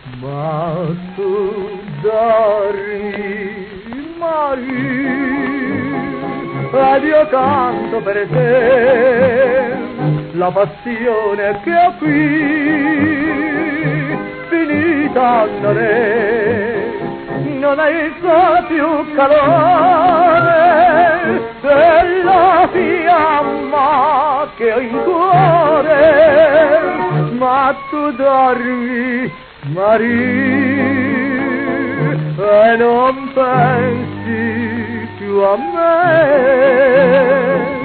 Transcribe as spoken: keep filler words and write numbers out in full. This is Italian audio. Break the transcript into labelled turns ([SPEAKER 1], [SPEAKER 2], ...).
[SPEAKER 1] ma tu dormi, Maria, ed io canto per te la passione che ho qui, finita non è, non hai più calore della fiamma che ho in cuore, ma tu dormi, Maria, e non pensi più a me.